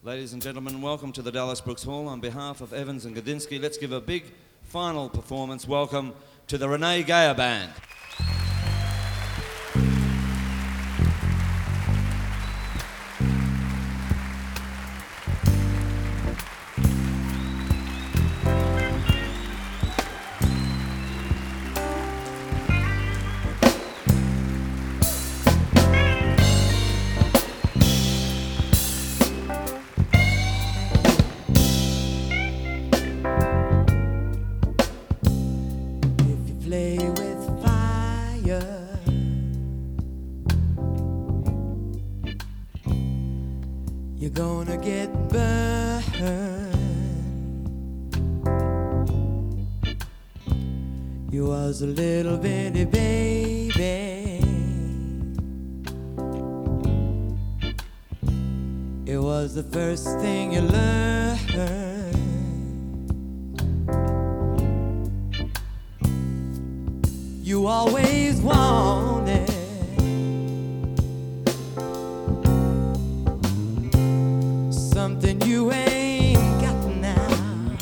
Ladies and gentlemen, welcome to the Dallas Brooks Hall. On behalf of Evans and Godinsky, let's give a big final performance. Welcome to the Renee Geyer Band. Play with fire, you're gonna get burned. You was a little bitty baby, it was the first thing you learned. You always wanted something you ain't got now.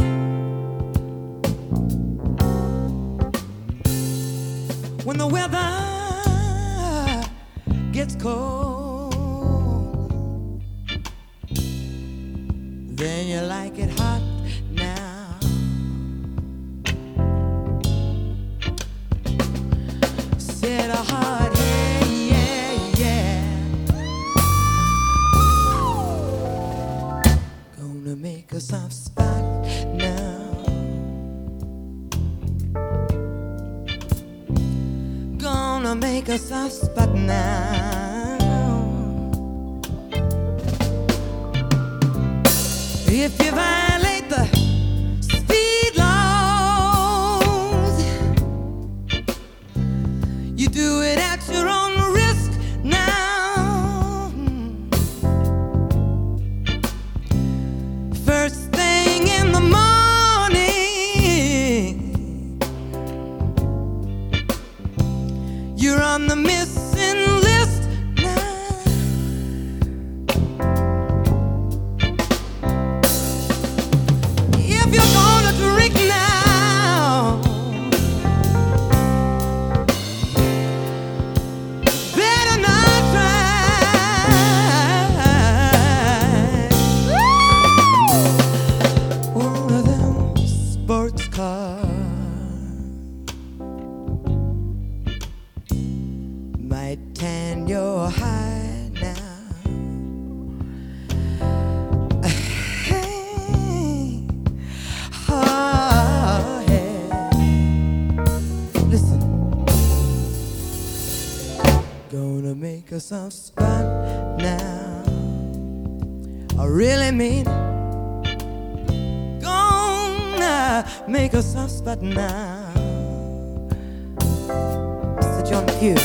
When the weather gets cold, then you like it hot now. Said a hard head, yeah, yeah. Gonna make a soft spot now. Gonna make a soft spot now. If you violate the speed laws, you do it at your own risk now. First thing in the morning, you're on the missing list now. If you're gonna drink now, better not try one of them sports cars. Might tan your hide now. Hey, oh, yeah. Listen, gonna make a soft spot now. I really mean it. Gonna make a soft spot now. Mr. John Pugh.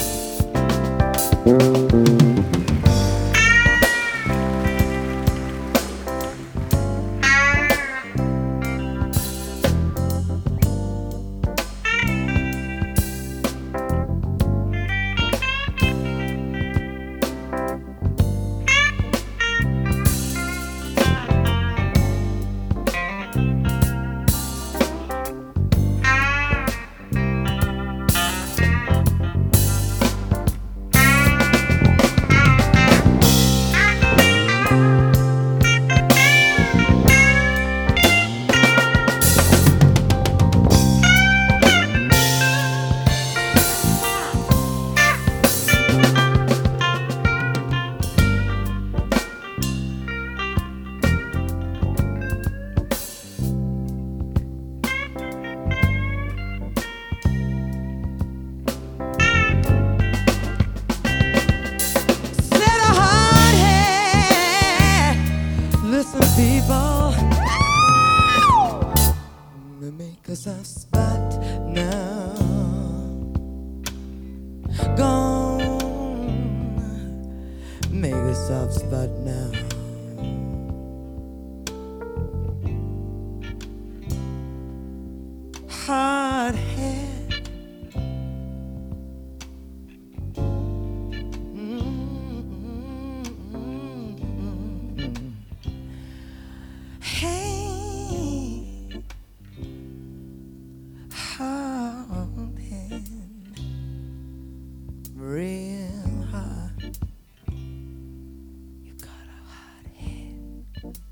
Listen, people, gonna make a soft spot now. Gonna make a soft spot now. Hard head. Bye.